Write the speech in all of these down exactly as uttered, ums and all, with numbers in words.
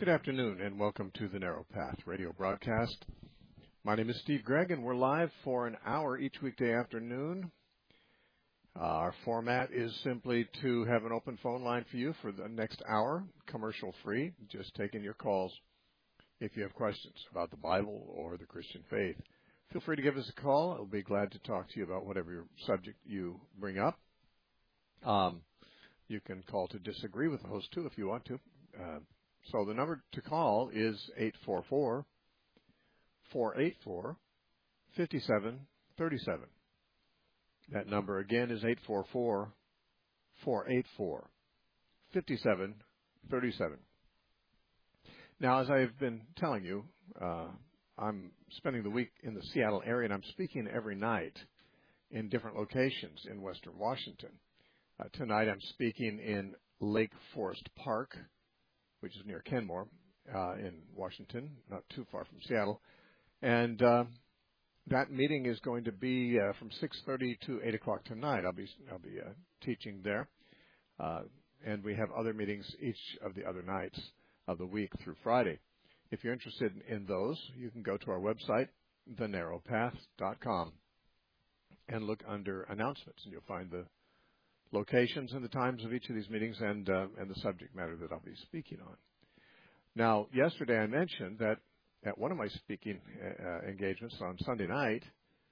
Good afternoon, and welcome to the Narrow Path radio broadcast. My name is Steve Gregg, and we're live for an hour each weekday afternoon. Uh, our format is simply to have an open phone line for you for the next hour, commercial-free, just taking your calls. If you have questions about the Bible or the Christian faith, feel free to give us a call. I'll be glad to talk to you about whatever subject you bring up. Um, you can call to disagree with the host, too, if you want to. Uh, So the number to call is eight four four, four eight four, five seven three seven. That number again is eight four four, four eight four, five seven three seven. Now, as I've been telling you, uh, I'm spending the week in the Seattle area, and I'm speaking every night in different locations in Western Washington. Uh, tonight I'm speaking in Lake Forest Park, which is near Kenmore uh, in Washington, not too far from Seattle. And uh, that meeting is going to be uh, from six thirty to eight o'clock tonight. I'll be I'll be uh, teaching there. Uh, and we have other meetings each of the other nights of the week through Friday. If you're interested in, in those, you can go to our website, the narrow path dot com, and look under announcements, and you'll find the locations and the times of each of these meetings and uh, and the subject matter that I'll be speaking on. Now, yesterday I mentioned that at one of my speaking uh, engagements on Sunday night,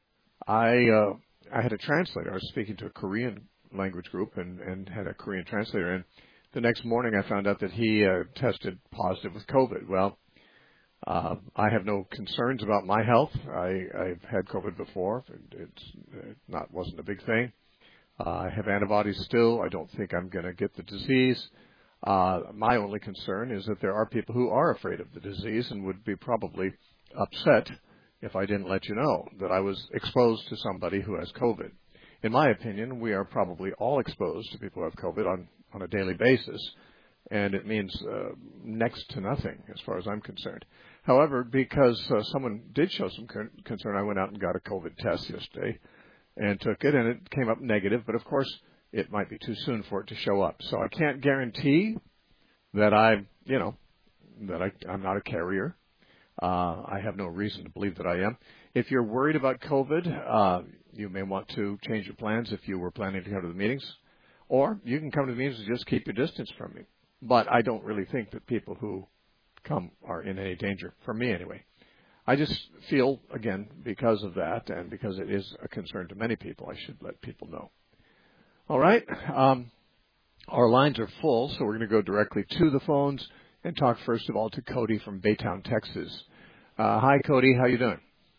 I uh, I had a translator. I was speaking to a Korean language group and, and had a Korean translator. And the next morning I found out that he uh, tested positive with COVID. Well, uh, I have no concerns about my health. I, I've had COVID before. It's it not wasn't a big thing. Uh, I have antibodies still. I don't think I'm going to get the disease. Uh, my only concern is that there are people who are afraid of the disease and would be probably upset if I didn't let you know that I was exposed to somebody who has COVID. In my opinion, we are probably all exposed to people who have COVID on, on a daily basis, and it means uh, next to nothing as far as I'm concerned. However, because uh, someone did show some con- concern, I went out and got a COVID test yesterday and took it, and it came up negative. But, of course, it might be too soon for it to show up. So I can't guarantee that I, you know, that I, I'm not a carrier. Uh, I have no reason to believe that I am. If you're worried about COVID, uh, you may want to change your plans if you were planning to come to the meetings. Or you can come to the meetings and just keep your distance from me. But I don't really think that people who come are in any danger, for me anyway. I just feel, again, because of that and because it is a concern to many people, I should let people know. All right. Um, our lines are full, so we're going to go directly to the phones and talk first of all to Cody from Baytown, Texas. Uh, hi, Cody. How you doing?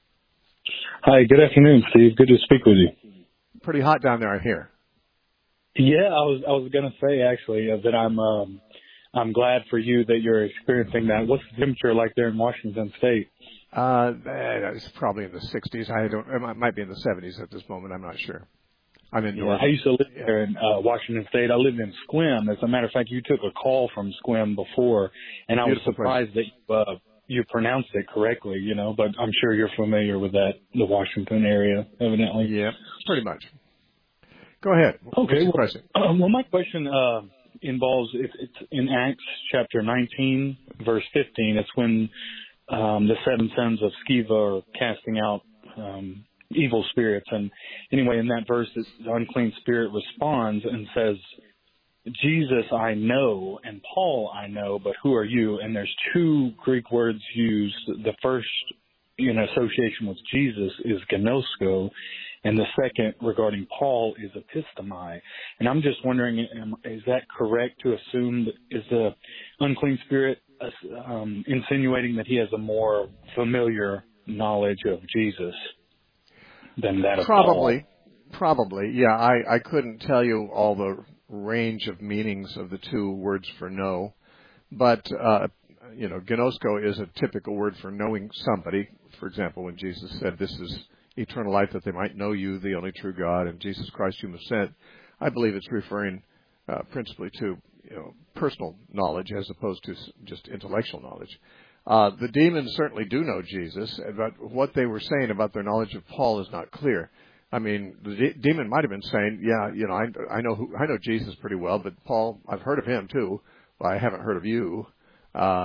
Hi. Good afternoon, Steve. Good to speak with you. Pretty hot down there, I hear. Yeah, I was I was going to say, actually, uh, that I'm um, I'm glad for you that you're experiencing that. What's the temperature like there in Washington State? Uh, it's probably in the sixties. I don't. It might be in the seventies at this moment. I'm not sure. I'm in yeah, North. I used to live yeah. there in uh, Washington State. I lived in Sequim. As a matter of fact, you took a call from Sequim before, and I Beautiful was surprised place. that you, uh, you pronounced it correctly. You know, but I'm sure you're familiar with that, the Washington area, evidently. Yeah, pretty much. Go ahead. Okay. What's your well, question? Uh, well, my question uh, involves it's, it's in Acts chapter nineteen, verse fifteen. It's when Um, the seven sons of Sceva are casting out um, evil spirits. And anyway, in that verse, the unclean spirit responds and says, Jesus I know, and Paul I know, but who are you? And there's two Greek words used. The first, in association with Jesus, is gnosko, and the second regarding Paul is epistemi. And I'm just wondering, is that correct to assume that is the unclean spirit um, insinuating that he has a more familiar knowledge of Jesus than that of probably, Paul? Probably, yeah. I, I couldn't tell you all the range of meanings of the two words for know, but uh, you know, gnosko is a typical word for knowing somebody. For example, when Jesus said, "This is eternal life, that they might know you, the only true God, and Jesus Christ whom you have sent," I believe it's referring uh, principally to you know personal knowledge as opposed to just intellectual knowledge. Uh, the demons certainly do know Jesus, but what they were saying about their knowledge of Paul is not clear. I mean, the de- demon might have been saying, "Yeah, you know, I, I know who, I know Jesus pretty well, but Paul, I've heard of him too. Well, I haven't heard of you." Uh,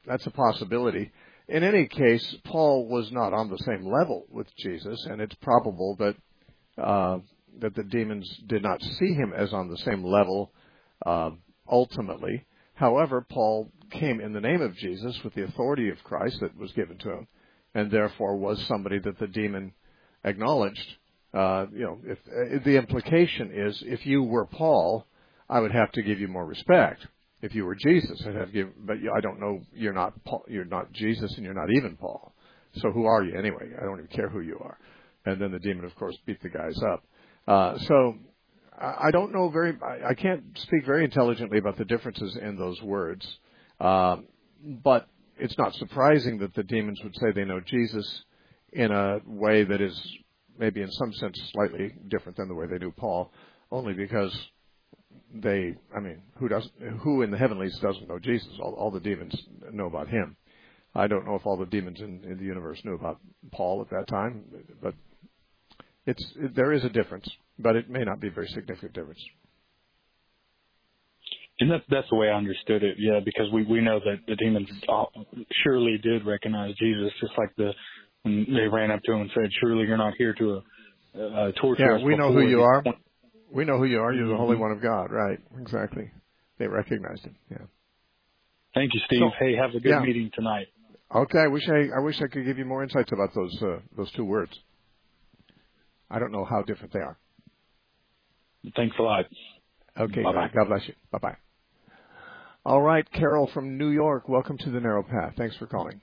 that's a possibility. In any case, Paul was not on the same level with Jesus, and it's probable that uh, that the demons did not see him as on the same level uh, ultimately. However, Paul came in the name of Jesus with the authority of Christ that was given to him, and therefore was somebody that the demon acknowledged. Uh, you know, if, if the implication is, if you were Paul, I would have to give you more respect. If you were Jesus, I'd have to give, but I don't know. You're not Paul, you're not Jesus, and you're not even Paul. So who are you anyway? I don't even care who you are. And then the demon, of course, beat the guys up. Uh, so I don't know very. I can't speak very intelligently about the differences in those words. Um, but it's not surprising that the demons would say they know Jesus in a way that is maybe in some sense slightly different than the way they knew Paul, only because they, I mean, who doesn't, who in the heavenlies doesn't know Jesus? All, all the demons know about him. I don't know if all the demons in, in the universe knew about Paul at that time, but it's it, there is a difference, but it may not be a very significant difference. And that's, that's the way I understood it, yeah, because we, we know that the demons surely did recognize Jesus, just like the when they ran up to him and said, surely you're not here to uh, torture yeah, us. Yeah, we know who you are. Point. We know who you are. You're the Mm-hmm. Holy One of God, right? Exactly. They recognized him, yeah. Thank you, Steve. So, hey, have a good yeah. meeting tonight. Okay, I wish I, I wish I could give you more insights about those uh, those two words. I don't know how different they are. Thanks a lot. Okay, bye-bye. God bless you. Bye-bye. All right, Carol from New York, welcome to the Narrow Path. Thanks for calling.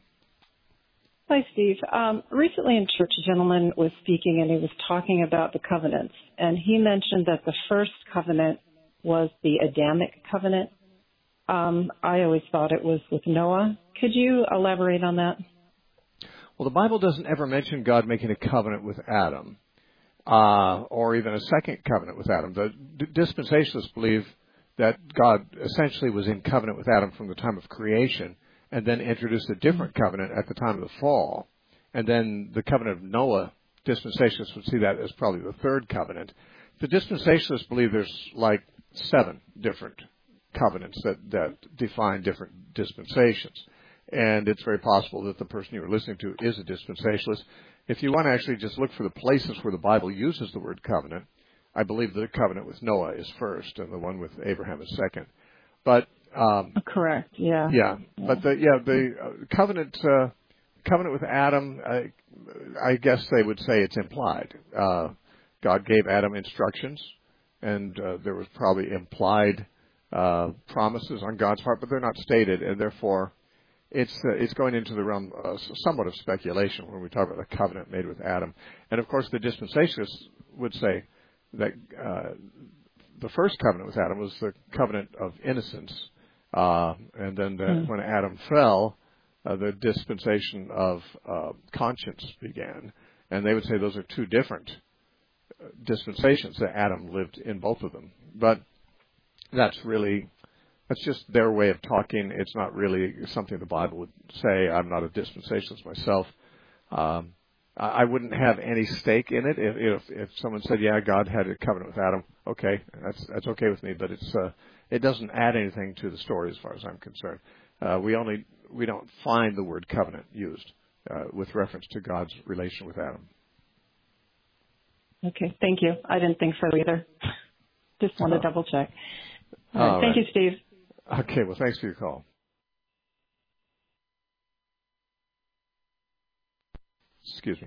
Hi, Steve. Um, recently in church, a gentleman was speaking, and he was talking about the covenants. And he mentioned that the first covenant was the Adamic covenant. Um, I always thought it was with Noah. Could you elaborate on that? Well, the Bible doesn't ever mention God making a covenant with Adam, uh, or even a second covenant with Adam. The d- dispensationalists believe that God essentially was in covenant with Adam from the time of creation, and then introduced a different covenant at the time of the fall. And then the covenant of Noah, dispensationalists would see that as probably the third covenant. The dispensationalists believe there's like seven different covenants that, that define different dispensations. And it's very possible that the person you were listening to is a dispensationalist. If you want to actually just look for the places where the Bible uses the word covenant, I believe the covenant with Noah is first and the one with Abraham is second. But Um, Correct. Yeah. Yeah, yeah. But the yeah the uh, covenant uh, covenant with Adam, uh, I guess they would say it's implied. Uh, God gave Adam instructions, and uh, there was probably implied uh, promises on God's part, but they're not stated, and therefore it's uh, it's going into the realm uh, somewhat of speculation when we talk about the covenant made with Adam. And of course, the dispensationalists would say that uh, the first covenant with Adam was the covenant of innocence. Uh, and then the, mm. when Adam fell, uh, the dispensation of uh, conscience began. And they would say those are two different dispensations, that Adam lived in both of them. But that's really, that's just their way of talking. It's not really something the Bible would say. I'm not a dispensationalist myself. Um, I wouldn't have any stake in it. If, if if someone said, yeah, God had a covenant with Adam, okay, that's that's okay with me, but it's uh, it doesn't add anything to the story as far as I'm concerned. Uh, we only we don't find the word covenant used uh, with reference to God's relation with Adam. Okay, thank you. I didn't think so either. Just want to uh, double check. All right, all thank right. you, Steve. Okay, well, thanks for your call. Excuse me.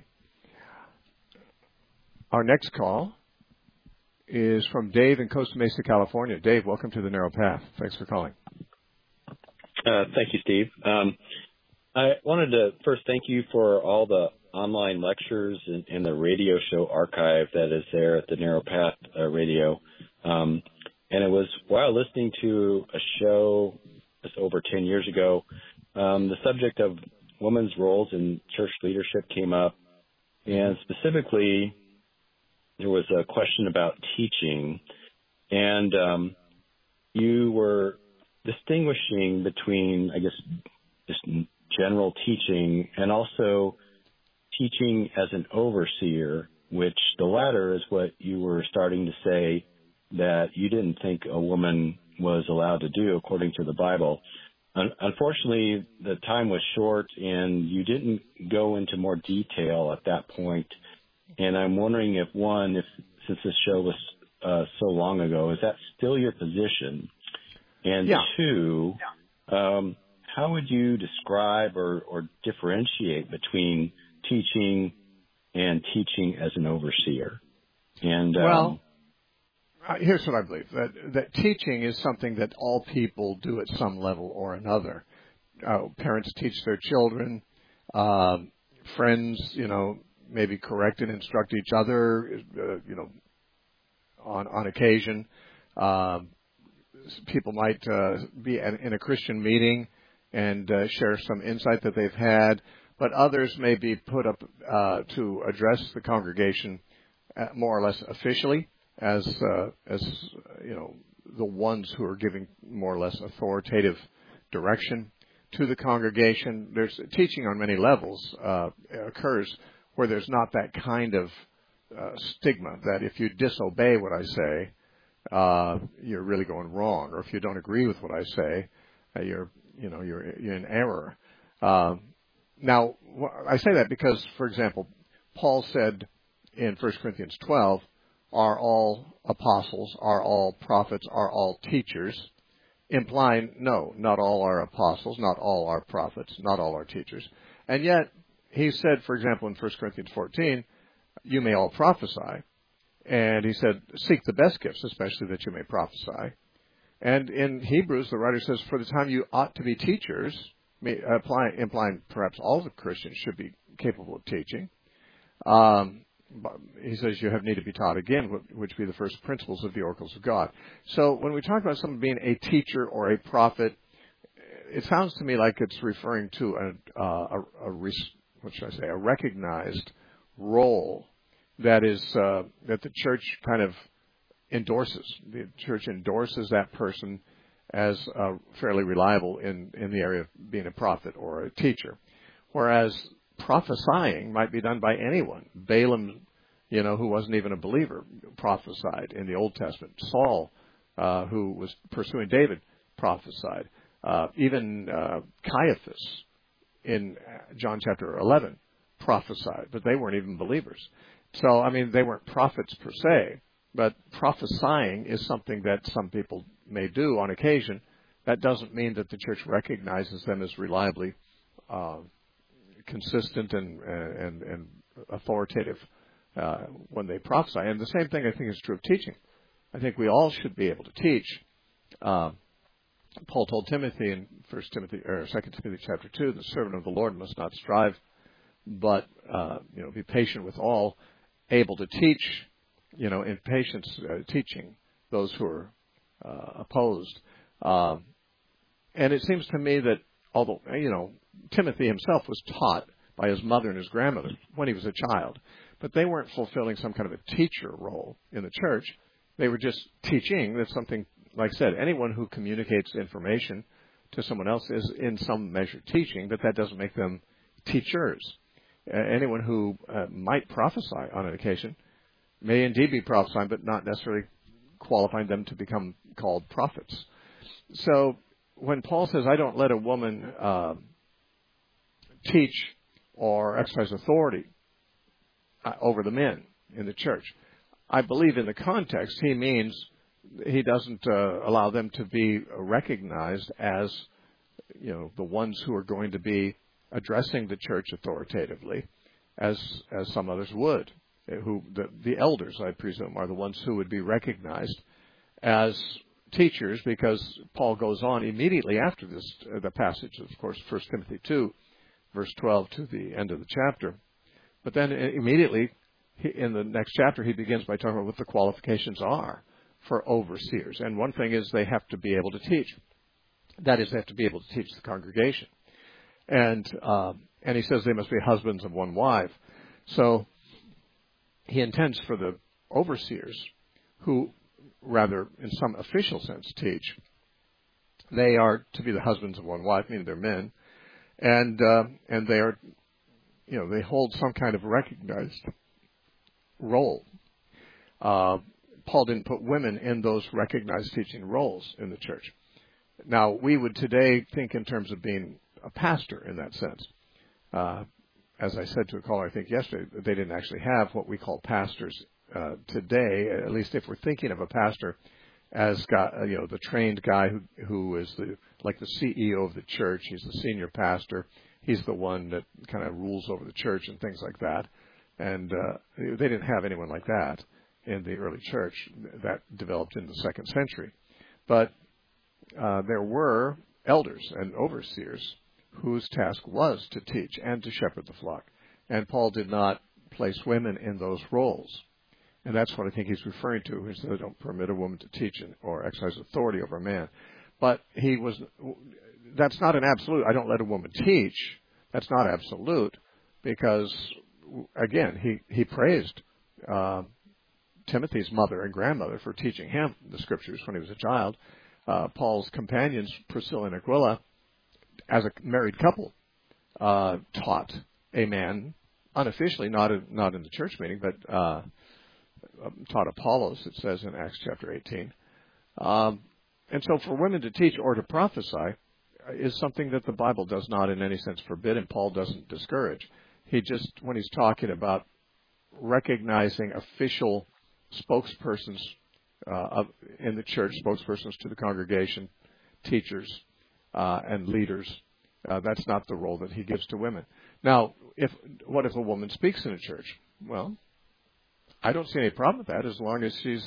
Our next call is from Dave in Costa Mesa, California. Dave, welcome to the Narrow Path. Thanks for calling. Uh, thank you, Steve. Um, I wanted to first thank you for all the online lectures and, and the radio show archive that is there at the Narrow Path uh, Radio. Um, and it was while listening to a show just over ten years ago, um, the subject of women's roles in church leadership came up, and specifically there was a question about teaching, and um, you were distinguishing between, I guess, just general teaching and also teaching as an overseer, which the latter is what you were starting to say that you didn't think a woman was allowed to do according to the Bible. un- unfortunately, the time was short, and you didn't go into more detail at that point. And I'm wondering if, one, if since this show was uh, so long ago, is that still your position? And yeah. two, um, how would you describe or, or differentiate between teaching and teaching as an overseer? And um, well, uh, here's what I believe: that that teaching is something that all people do at some level or another. Uh, parents teach their children. Uh, friends, you know, maybe correct and instruct each other, uh, you know, on on occasion. Uh, people might uh, be in a Christian meeting and uh, share some insight that they've had, but others may be put up uh, to address the congregation uh, more or less officially as uh, as you know, the ones who are giving more or less authoritative direction to the congregation. There's teaching on many levels uh, occurs where there's not that kind of uh, stigma that if you disobey what I say, uh, you're really going wrong, or if you don't agree with what I say, uh, you're you know you're you're in error. Uh, now I say that because, for example, Paul said in First Corinthians twelve, "Are all apostles? Are all prophets? Are all teachers?" Implying, no, not all are apostles, not all are prophets, not all are teachers. And yet, he said, for example, in First Corinthians fourteen, "You may all prophesy." And he said, "Seek the best gifts, especially that you may prophesy." And in Hebrews, the writer says, "For the time you ought to be teachers," implying, implying perhaps all the Christians should be capable of teaching. Um, he says you have need to be taught again, which be the first principles of the oracles of God. So when we talk about someone being a teacher or a prophet, it sounds to me like it's referring to a, a, a, a what should I say, a recognized role that is uh, that the church kind of endorses. The church endorses that person as uh, fairly reliable in, in the area of being a prophet or a teacher. Whereas prophesying might be done by anyone. Balaam, you know, who wasn't even a believer, prophesied in the Old Testament. Saul, uh, who was pursuing David, prophesied. Uh, even uh, Caiaphas in John chapter eleven prophesied, but they weren't even believers. So, I mean, they weren't prophets per se, but prophesying is something that some people may do on occasion. That doesn't mean that the church recognizes them as reliably uh, consistent and, and, and authoritative uh, when they prophesy. And the same thing, I think, is true of teaching. I think we all should be able to teach. Uh, Paul told Timothy in First Timothy or Second Timothy chapter two, "The servant of the Lord must not strive, but uh, you know, be patient with all, able to teach, you know, in patience, uh, teaching those who are uh, opposed." Um, and it seems to me that although, you know, Timothy himself was taught by his mother and his grandmother when he was a child, but they weren't fulfilling some kind of a teacher role in the church. They were just teaching. That's something, like I said, anyone who communicates information to someone else is in some measure teaching, but that doesn't make them teachers. Uh, anyone who uh, might prophesy on an occasion may indeed be prophesying, but not necessarily qualifying them to become called prophets. So when Paul says, "I don't let a woman uh, teach or exercise authority uh, over the men in the church," I believe in the context he means he doesn't uh, allow them to be recognized as, you know, the ones who are going to be addressing the church authoritatively, as as some others would. Who the, the elders, I presume, are the ones who would be recognized as teachers, because Paul goes on immediately after this, uh, the passage, of course, First Timothy two, verse twelve to the end of the chapter. But then immediately he, in the next chapter, he begins by talking about what the qualifications are for overseers. And one thing is they have to be able to teach. That is, they have to be able to teach the congregation. And uh, and he says they must be husbands of one wife. So he intends for the overseers, who rather in some official sense teach, they are to be the husbands of one wife, meaning they're men, and uh, and they are, you know, they hold some kind of recognized role. Uh, Paul didn't put women in those recognized teaching roles in the church. now, we would today think in terms of being a pastor in that sense. Uh, as I said to a caller, I think yesterday, they didn't actually have what we call pastors uh, today, at least if we're thinking of a pastor as got, uh, you know, the trained guy who who is the like the C E O of the church. He's the senior pastor. He's the one that kind of rules over the church and things like that. And uh, they didn't have anyone like that in the early church. That developed in the second century. But uh, there were elders and overseers whose task was to teach and to shepherd the flock. And Paul did not place women in those roles. And that's what I think he's referring to. He said, "I don't permit a woman to teach or exercise authority over a man." But he was, that's not an absolute. I don't let a woman teach. That's not absolute, because, again, he, he praised uh, Timothy's mother and grandmother for teaching him the scriptures when he was a child. Uh, Paul's companions, Priscilla and Aquila, as a married couple, uh, taught a man unofficially, not in, not in the church meeting, but uh, taught Apollos, it says in Acts chapter eighteen. Um, and so for women to teach or to prophesy is something that the Bible does not in any sense forbid, and Paul doesn't discourage. He just, when he's talking about recognizing official spokespersons uh, of, in the church, spokespersons to the congregation, teachers, uh, and leaders, uh, that's not the role that he gives to women. Now, if what if a woman speaks in a church? Well, I don't see any problem with that as long as she's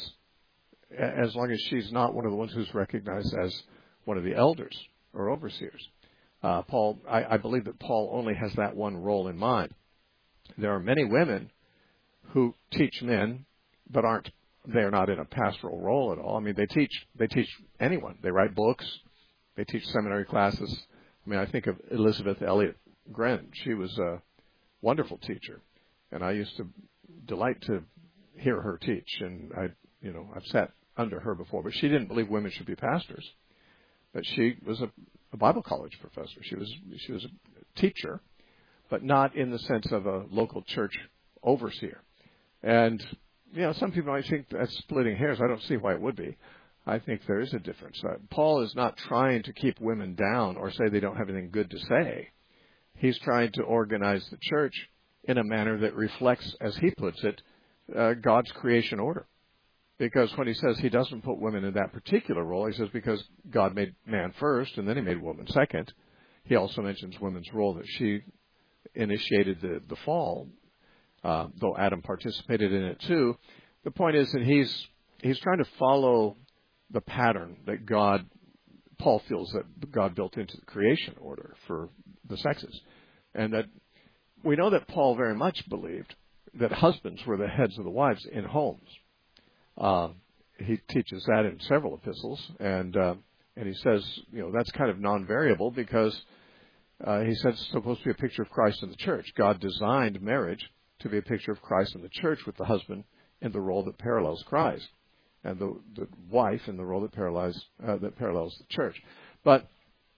as long as she's not one of the ones who's recognized as one of the elders or overseers. Uh, Paul, I, I believe that Paul only has that one role in mind. There are many women who teach men, but aren't they are not in a pastoral role at all. I mean, they teach they teach anyone. They write books. They teach seminary classes. I mean, I think of Elizabeth Elliot Gren. She was a wonderful teacher, and I used to delight to hear her teach. And I, you know, I've sat under her before, but she didn't believe women should be pastors. But she was a, a Bible college professor. She was she was a teacher, but not in the sense of a local church overseer. And you know, some people might think that's splitting hairs. I don't see why it would be. I think there is a difference. Uh, Paul is not trying to keep women down or say they don't have anything good to say. He's trying to organize the church in a manner that reflects, as he puts it, uh, God's creation order. Because when he says he doesn't put women in that particular role, he says because God made man first and then he made woman second. He also mentions women's role, that she initiated the, the fall, uh, though Adam participated in it too. The point is that he's he's trying to follow the pattern that God, Paul feels that God built into the creation order for the sexes. And that we know that Paul very much believed that husbands were the heads of the wives in homes. Uh, he teaches that in several epistles, and uh, and he says, you know, that's kind of non-variable because uh, he says it's supposed to be a picture of Christ in the church. God designed marriage to be a picture of Christ in the church, with the husband in the role that parallels Christ, and the, the wife in the role that parallels uh, that parallels the church. But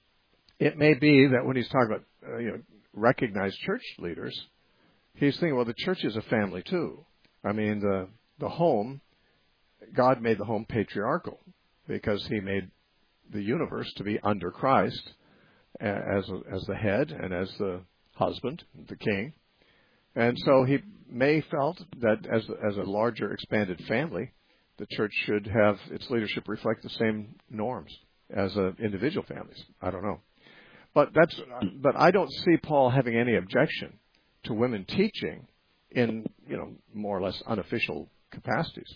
it may be that when he's talking about uh, you know recognized church leaders, he's thinking, well, the church is a family too. I mean, the the home. God made the home patriarchal because he made the universe to be under Christ as a, as the head and as the husband, the king. And so he may felt that as as a larger expanded family, the church should have its leadership reflect the same norms as uh, individual families. I don't know. But that's but I don't see Paul having any objection to women teaching in, you know, more or less unofficial capacities.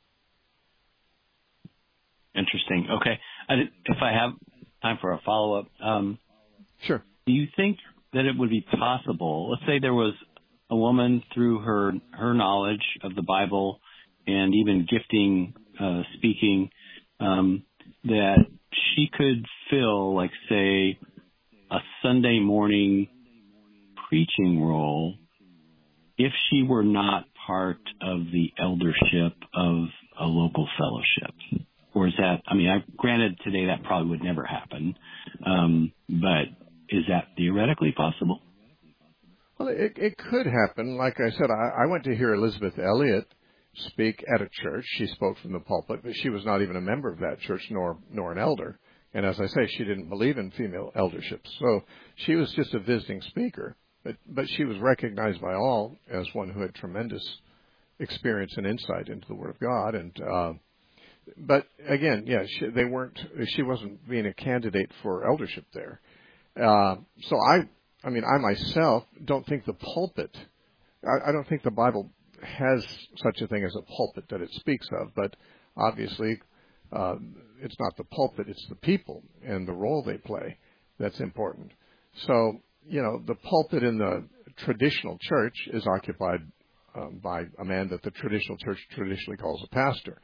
Interesting. Okay. If I have time for a follow-up. Um, sure. Do you think that it would be possible, let's say there was a woman through her, her knowledge of the Bible and even gifting, uh, speaking, um, that she could fill, like, say, a Sunday morning preaching role if she were not part of the eldership of a local fellowship? Or is that, I mean, I, granted today that probably would never happen, um, but is that theoretically possible? Well, it, it could happen. Like I said, I, I went to hear Elizabeth Elliot speak at a church. She spoke from the pulpit, but she was not even a member of that church, nor nor an elder. And as I say, she didn't believe in female eldership. So she was just a visiting speaker, but, but she was recognized by all as one who had tremendous experience and insight into the Word of God. And, uh, but again, yeah, she, they weren't, she wasn't being a candidate for eldership there. Uh, so I, I mean, I myself don't think the pulpit, I, I don't think the Bible has such a thing as a pulpit that it speaks of, but obviously, uh, it's not the pulpit, it's the people and the role they play that's important. So, you know, the pulpit in the traditional church is occupied um, by a man that the traditional church traditionally calls a pastor.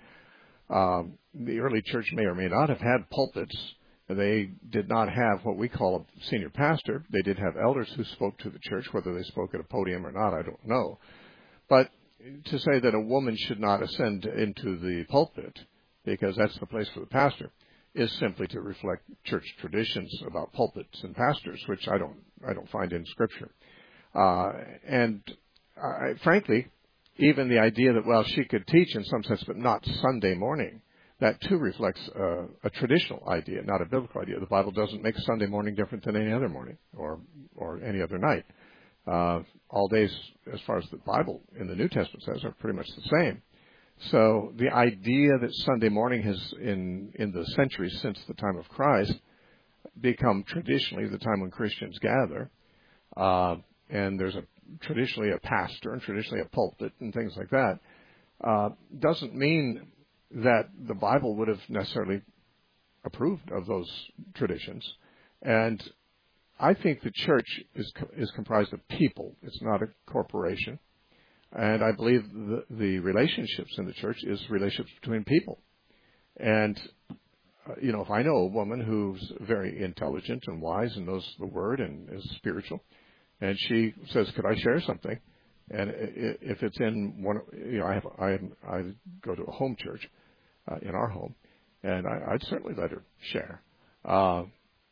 Um, the early church may or may not have had pulpits. They did not have what we call a senior pastor. They did have elders who spoke to the church. Whether they spoke at a podium or not, I don't know. But to say that a woman should not ascend into the pulpit because that's the place for the pastor is simply to reflect church traditions about pulpits and pastors, which I don't I don't find in Scripture. Uh, and I, frankly, even the idea that, well, she could teach in some sense, but not Sunday morning, that too reflects uh, a traditional idea, not a biblical idea. The Bible doesn't make Sunday morning different than any other morning or or any other night. Uh, all days, as far as the Bible in the New Testament says, are pretty much the same. So the idea that Sunday morning has, in, in the centuries since the time of Christ, become traditionally the time when Christians gather, uh, and there's a traditionally a pastor and traditionally a pulpit and things like that, uh, doesn't mean that the Bible would have necessarily approved of those traditions. And I think the church is is comprised of people. It's not a corporation. And I believe the, the relationships in the church is relationships between people. And, uh, you know, if I know a woman who's very intelligent and wise and knows the Word and is spiritual, and she says, could I share something? And if it's in one, you know, I have, I, I go to a home church uh, in our home, and I, I'd certainly let her share. Uh,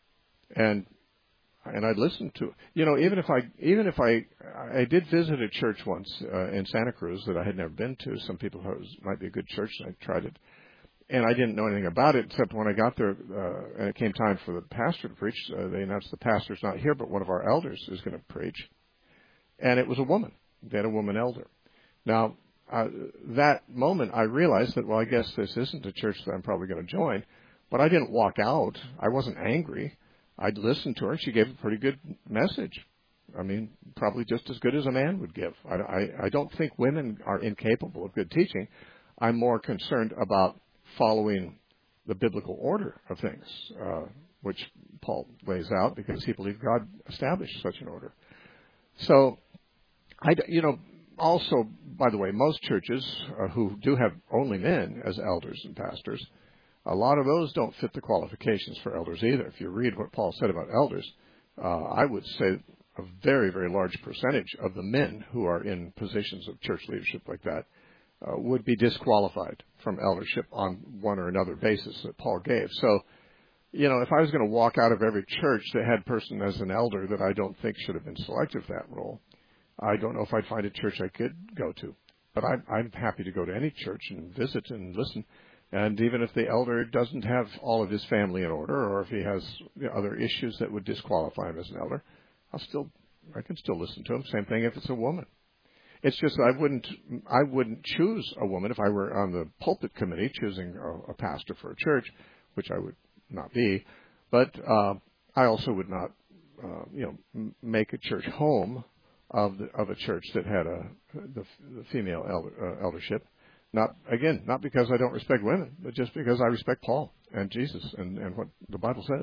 and And I'd listen to, you know, even if I, even if I, I did visit a church once uh, in Santa Cruz that I had never been to. Some people thought it was, might be a good church, and I tried it, and I didn't know anything about it except when I got there uh, and it came time for the pastor to preach. Uh, they announced the pastor's not here, but one of our elders is going to preach, and it was a woman. They had a woman elder. Now, uh, that moment, I realized that, well, I guess this isn't a church that I'm probably going to join, but I didn't walk out. I wasn't angry. I'd listened to her, and she gave a pretty good message. I mean, probably just as good as a man would give. I, I, I don't think women are incapable of good teaching. I'm more concerned about following the biblical order of things, uh, which Paul lays out because he believed God established such an order. So, I, you know, also, by the way, most churches uh, who do have only men as elders and pastors, a lot of those don't fit the qualifications for elders either. If you read what Paul said about elders, uh, I would say a very, very large percentage of the men who are in positions of church leadership like that uh, would be disqualified from eldership on one or another basis that Paul gave. So, you know, if I was going to walk out of every church that had a person as an elder that I don't think should have been selected for that role, I don't know if I'd find a church I could go to. But I'm, I'm happy to go to any church and visit and listen. And even if the elder doesn't have all of his family in order, or if he has you know, other issues that would disqualify him as an elder, I'll still, I can still listen to him. Same thing if it's a woman. It's just I wouldn't, I wouldn't choose a woman if I were on the pulpit committee choosing a, a pastor for a church, which I would not be. But uh, I also would not, uh, you know, m- make a church home of the, of a church that had a the, the female elder, uh, eldership. Not, again, not because I don't respect women, but just because I respect Paul and Jesus and, and what the Bible says.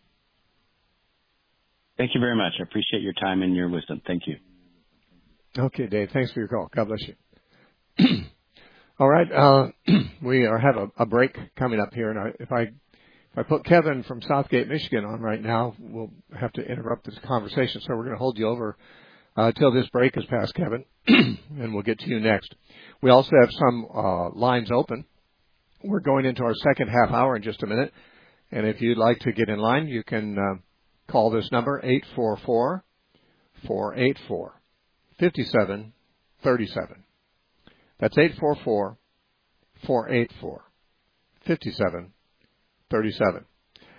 Thank you very much. I appreciate your time and your wisdom. Thank you. Okay, Dave. Thanks for your call. God bless you. All right. Uh, we are have a, a break coming up here, and I, if I if I put Kevin from Southgate, Michigan on right now, we'll have to interrupt this conversation. So we're going to hold you over uh, till this break is past, Kevin, and we'll get to you next. We also have some uh, lines open. We're going into our second half hour in just a minute. And if you'd like to get in line, you can uh, call this number, eight four four, four eight four, five seven three seven. That's eight four four, four eight four, five seven three seven.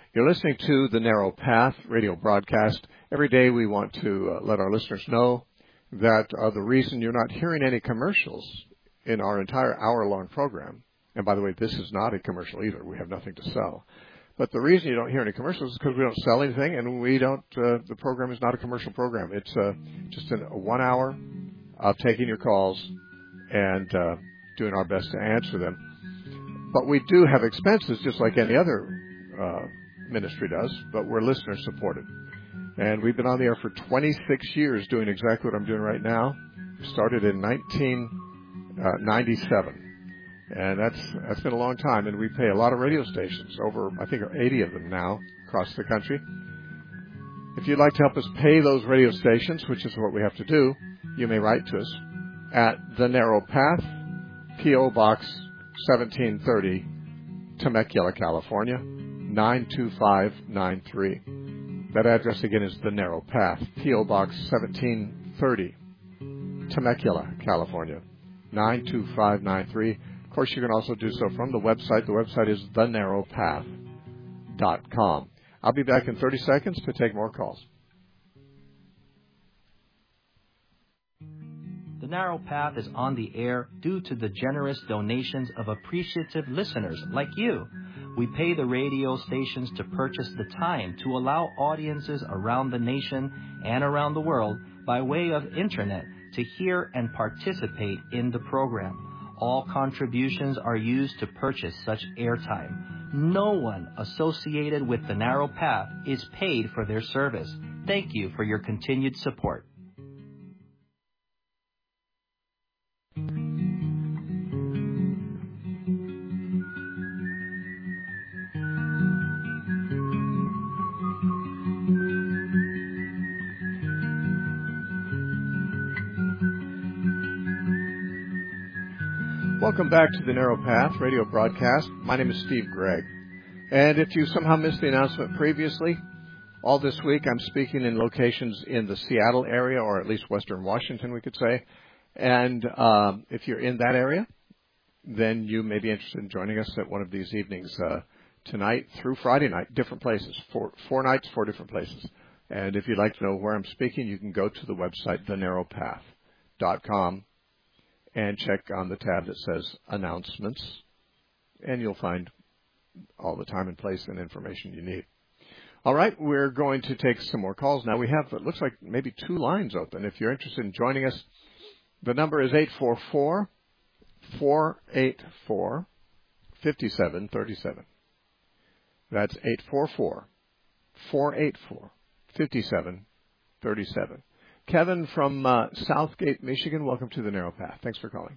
You're listening to The Narrow Path radio broadcast. Every day we want to uh, let our listeners know that uh, the reason you're not hearing any commercials in our entire hour-long program, and by the way, this is not a commercial either. We have nothing to sell. But the reason you don't hear any commercials is because we don't sell anything, and we don't. Uh, the program is not a commercial program. It's uh, just an, a one hour of taking your calls and uh, doing our best to answer them. But we do have expenses, just like any other uh, ministry does, but we're listener supported. And we've been on the air for twenty-six years doing exactly what I'm doing right now. We started in nineteen ninety-seven. And that's that's been a long time. And we pay a lot of radio stations, over, I think, eighty of them now across the country. If you'd like to help us pay those radio stations, which is what we have to do, you may write to us at The Narrow Path, P O. Box seventeen thirty, Temecula, California, nine two five nine three. That address again is The Narrow Path, P O. Box seventeen thirty, Temecula, California, nine two five nine three. Of course, you can also do so from the website. The website is the narrow path dot com. I'll be back in thirty seconds to take more calls. The Narrow Path is on the air due to the generous donations of appreciative listeners like you. We pay the radio stations to purchase the time to allow audiences around the nation and around the world by way of internet to hear and participate in the program. All contributions are used to purchase such airtime. No one associated with The Narrow Path is paid for their service. Thank you for your continued support. Welcome back to the Narrow Path radio broadcast. My name is Steve Gregg. And if you somehow missed the announcement previously, all this week I'm speaking in locations in the Seattle area, or at least Western Washington, we could say. And um, if you're in that area, then you may be interested in joining us at one of these evenings uh, tonight through Friday night, different places, four, four nights, four different places. And if you'd like to know where I'm speaking, you can go to the website, the narrow path dot com. And check on the tab that says Announcements, and you'll find all the time and place and information you need. All right, we're going to take some more calls now. We have, it looks like, maybe two lines open. If you're interested in joining us, the number is eight four four, four eight four, five seven three seven. That's eight four four, four eight four, five seven three seven. Kevin from uh, Southgate, Michigan, welcome to the Narrow Path. Thanks for calling.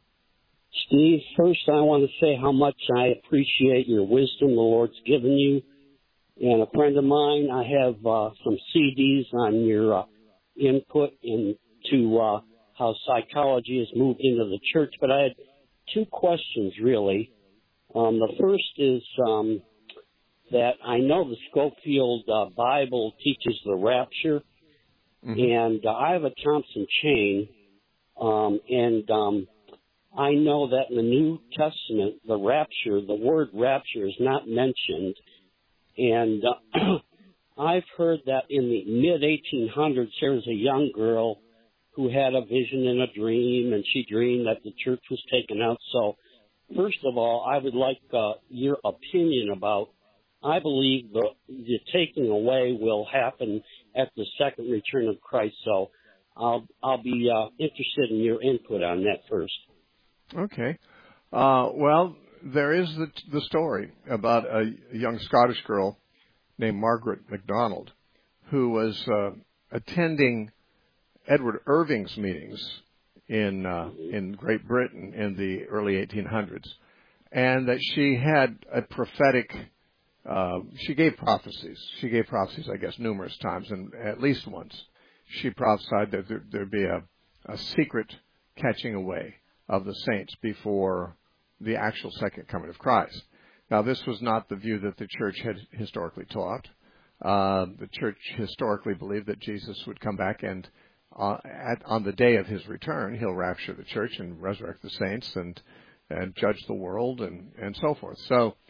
Steve, first I want to say how much I appreciate your wisdom the Lord's given you. And a friend of mine, I have uh, some C Ds on your uh, input into uh, how psychology has moved into the church. But I had two questions, really. Um, the first is um, that I know the Scofield uh, Bible teaches the rapture. Mm-hmm. And uh, I have a Thompson chain, um, and um, I know that in the New Testament, the rapture, the word rapture is not mentioned. And uh, I've heard that in the mid eighteen hundreds, there was a young girl who had a vision and a dream, and she dreamed that the church was taken out. So, first of all, I would like uh, your opinion about, I believe the, the taking away will happen at the second return of Christ. So I'll I'll be uh, interested in your input on that first. Okay. Uh, well, there is the, the story about a, a young Scottish girl named Margaret MacDonald who was uh, attending Edward Irving's meetings in uh, in Great Britain in the early eighteen hundreds, and that she had a prophetic. Uh, she gave prophecies. She gave prophecies, I guess, numerous times, and at least once she prophesied that there, there'd be a, a secret catching away of the saints before the actual second coming of Christ. Now, this was not the view that the church had historically taught. Uh, the church historically believed that Jesus would come back and uh, at, on the day of his return, he'll rapture the church and resurrect the saints and, and judge the world and, and so forth. So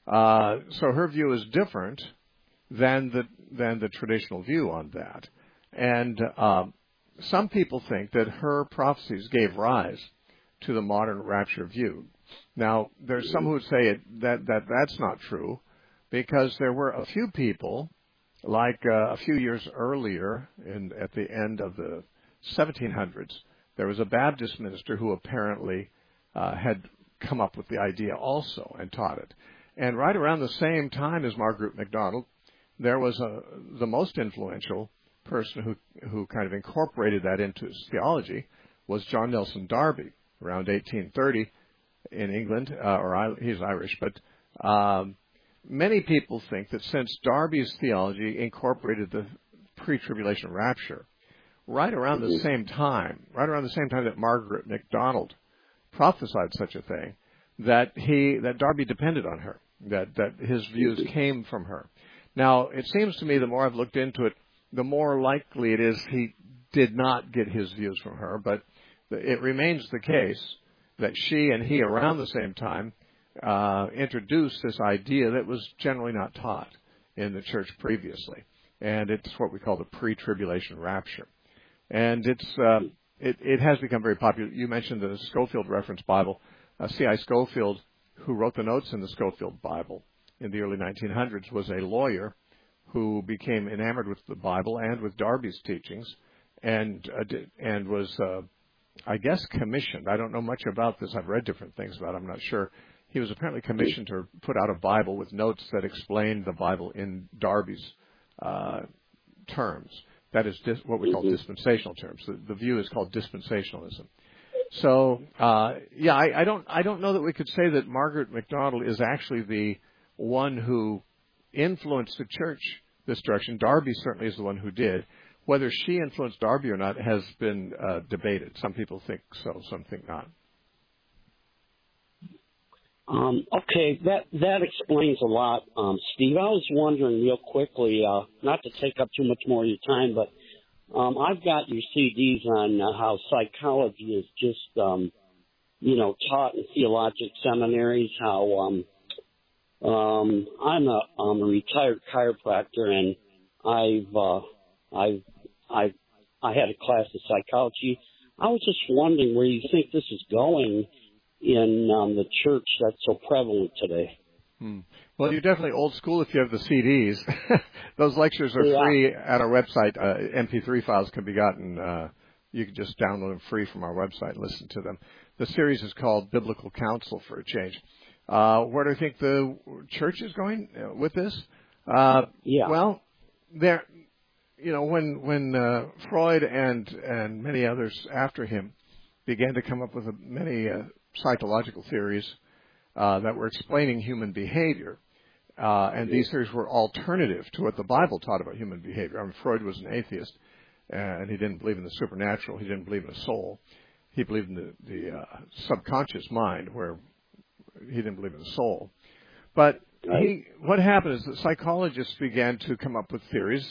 Uh, so her view is different than the than the traditional view on that. And um, some people think that her prophecies gave rise to the modern rapture view. Now, there's some who would say it, that, that that's not true, because there were a few people, like uh, a few years earlier, in, at the end of the seventeen hundreds, there was a Baptist minister who apparently uh, had come up with the idea also and taught it. And right around the same time as Margaret MacDonald, there was a, the most influential person who, who kind of incorporated that into his theology was John Nelson Darby, around eighteen thirty in England, uh, or I, he's Irish, but um, many people think that since Darby's theology incorporated the pre-tribulation rapture, right around the same time, right around the same time that Margaret MacDonald prophesied such a thing, that he, that Darby depended on her, that, that his views came from her. Now, it seems to me the more I've looked into it, the more likely it is he did not get his views from her, but it remains the case that she and he around the same time uh, introduced this idea that was generally not taught in the church previously. And it's what we call the pre-tribulation rapture. And it's uh, it, it has become very popular. You mentioned the Scofield Reference Bible. Uh, C I Scofield, who wrote the notes in the Scofield Bible in the early nineteen hundreds, was a lawyer who became enamored with the Bible and with Darby's teachings, and uh, did, and was, uh, I guess, commissioned. I don't know much about this. I've read different things about it. I'm not sure. He was apparently commissioned to put out a Bible with notes that explained the Bible in Darby's uh, terms. That is dis- what we call dispensational terms. The, the view is called dispensationalism. So, uh, yeah, I, I don't, I don't know that we could say that Margaret MacDonald is actually the one who influenced the church this direction. Darby certainly is the one who did. Whether she influenced Darby or not has been uh, debated. Some people think so, some think not. Um, okay, that that explains a lot, um, Steve. I was wondering real quickly, uh, not to take up too much more of your time, but um, I've got your C Ds on uh, how psychology is just, um, you know, taught in theologic seminaries. How um, um, I'm a, I'm a retired chiropractor, and I've uh, I've I've I had a class of psychology. I was just wondering where you think this is going in um, the church that's so prevalent today. Hmm. Well, you're definitely old school if you have the C Ds. Those lectures are yeah. free at our website. Uh, M P three files can be gotten. Uh, you can just download them free from our website and listen to them. The series is called Biblical Counsel for a Change. Uh, where do you think the church is going with this? Uh, yeah. Well, there, you know, when when uh, Freud and and many others after him began to come up with a, many uh, psychological theories uh, that were explaining human behavior, uh, and these theories were alternative to what the Bible taught about human behavior. I mean, Freud was an atheist, and he didn't believe in the supernatural. He didn't believe in a soul. He believed in the, the uh, subconscious mind, where he didn't believe in a soul. But he, what happened is that psychologists began to come up with theories,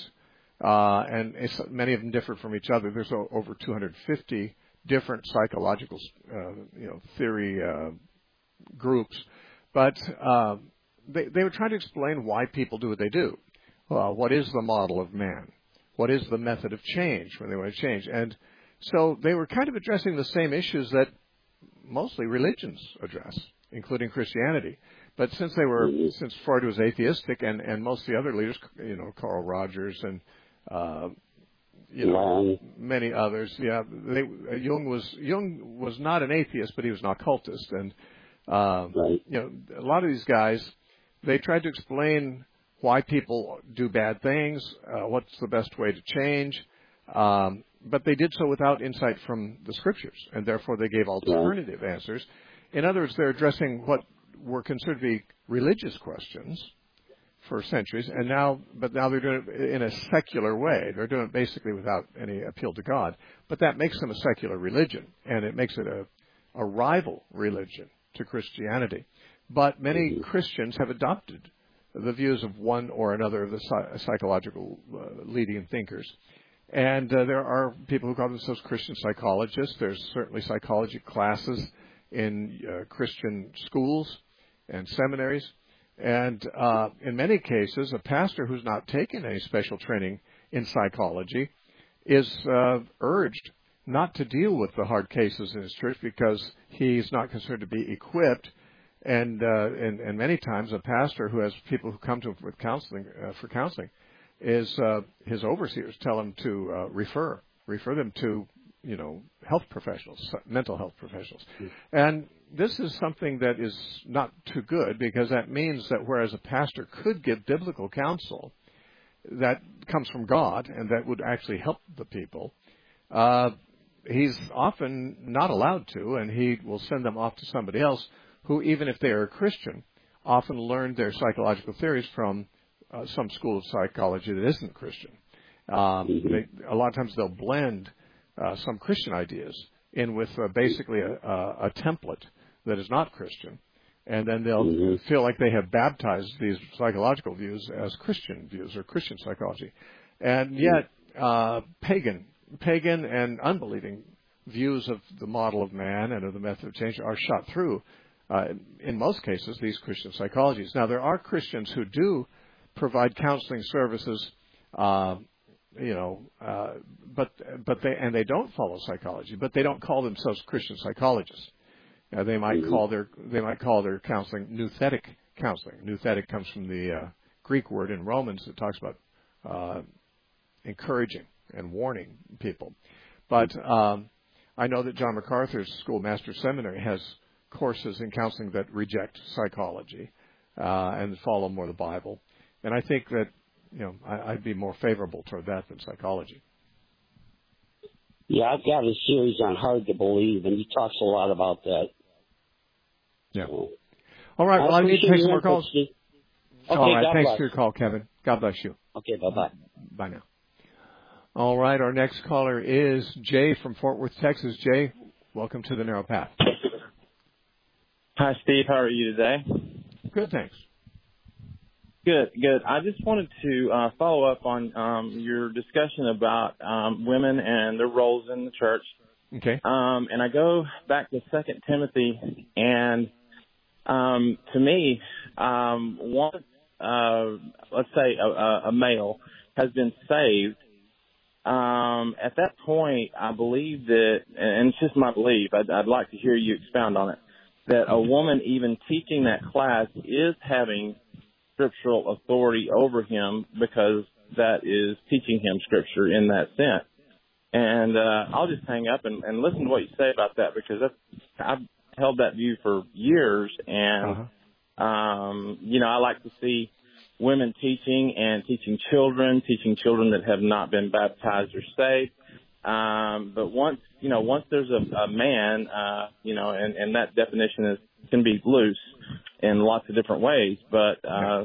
uh, and many of them differed from each other. There's over two hundred fifty different psychological, uh, you know, theory uh, groups, but uh, they, they were trying to explain why people do what they do. Uh, what is the model of man? What is the method of change when they want to change? And so they were kind of addressing the same issues that mostly religions address, including Christianity. But since they were, since Freud was atheistic, and, and most of the other leaders, you know, Carl Rogers and uh, you know, many others. Yeah, they, Jung was Jung was not an atheist, but he was an occultist, and uh, right. you know, a lot of these guys, they tried to explain why people do bad things, uh, what's the best way to change, um, but they did so without insight from the scriptures, and therefore they gave alternative yeah. answers. In other words, they're addressing what were considered to be religious questions for centuries, and now, but now they're doing it in a secular way. They're doing it basically without any appeal to God. But that makes them a secular religion, and it makes it a, a rival religion to Christianity. But many Christians have adopted the views of one or another of the psychological uh, leading thinkers. And uh, there are people who call themselves Christian psychologists. There's certainly psychology classes in uh, Christian schools and seminaries. And uh, in many cases, a pastor who's not taken any special training in psychology is uh, urged not to deal with the hard cases in his church because he's not considered to be equipped. And, uh, and, and many times a pastor who has people who come to him with counseling, uh, for counseling is uh, his overseers tell him to uh, refer, refer them to, you know, health professionals, mental health professionals. Mm-hmm. And this is something that is not too good because that means that whereas a pastor could give biblical counsel that comes from God and that would actually help the people, uh, he's often not allowed to, and he will send them off to somebody else who, even if they are a Christian, often learned their psychological theories from uh, some school of psychology that isn't Christian. Um, they, a lot of times they'll blend uh, some Christian ideas in with uh, basically a, a, a template that is not Christian, and then they'll mm-hmm. feel like they have baptized these psychological views as Christian views or Christian psychology. And yet uh, pagan, pagan and unbelieving views of the model of man and of the method of change are shot through, uh, in most cases, these Christian psychologies. Now, there are Christians who do provide counseling services, uh, you know, uh, but but they and they don't follow psychology, but they don't call themselves Christian psychologists. Uh, they might call their they might call their counseling nouthetic counseling. Nouthetic comes from the uh, Greek word in Romans that talks about uh, encouraging and warning people. But um, I know that John MacArthur's School Master Seminary has courses in counseling that reject psychology uh, and follow more the Bible. And I think that, you know, I, I'd be more favorable toward that than psychology. Yeah, I've got a series on Hard to Believe, and he talks a lot about that. Yeah. So, all right. Well, I, I need to take some more calls. Okay, all right. God Thanks bless. for your call, Kevin. God bless you. Okay. Bye-bye. Bye now. All right. Our next caller is Jay from Fort Worth, Texas. Jay, welcome to the Narrow Path. Hi, Steve. How are you today? Good, thanks. Good, good. I just wanted to uh, follow up on um, your discussion about um, women and their roles in the church. Okay. Um, and I go back to Second Timothy, and um, to me, um, once, uh, let's say, a, a male has been saved, um, at that point, I believe that, and it's just my belief, I'd, I'd like to hear you expound on it, that a woman even teaching that class is having scriptural authority over him because that is teaching him scripture in that sense. And uh, I'll just hang up and, and listen to what you say about that because that's, I've held that view for years. And, uh-huh. um, you know, I like to see women teaching and teaching children, teaching children that have not been baptized or saved. Um, but once, you know, once there's a, a man, uh, you know, and, and that definition is can be loose in lots of different ways, but uh,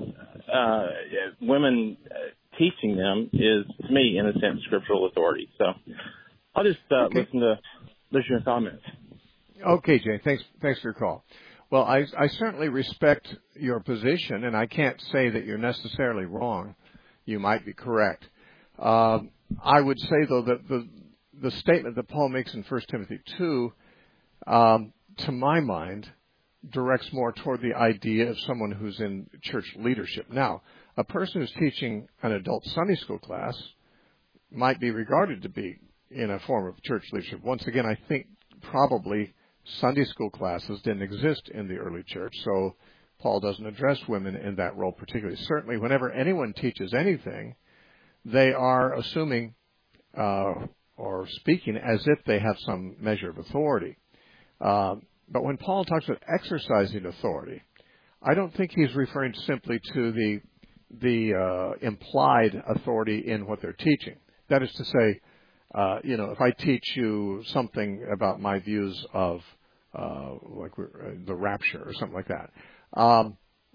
uh, women teaching them is, to me, in a sense, scriptural authority. So I'll just uh, okay. listen to listen to your comments. Okay, Jay. Thanks. Thanks for your call. Well, I, I certainly respect your position, and I can't say that you're necessarily wrong. You might be correct. Uh, I would say, though, that the the statement that Paul makes in First Timothy two, um, to my mind, directs more toward the idea of someone who's in church leadership. Now, a person who's teaching an adult Sunday school class might be regarded to be in a form of church leadership. Once again, I think probably Sunday school classes didn't exist in the early church, so Paul doesn't address women in that role particularly. Certainly, whenever anyone teaches anything, they are assuming uh, or speaking as if they have some measure of authority. Uh, but when Paul talks about exercising authority, I don't think he's referring simply to the the uh, implied authority in what they're teaching. That is to say, uh, you know, if I teach you something about my views of uh, like uh, the rapture or something like that, um,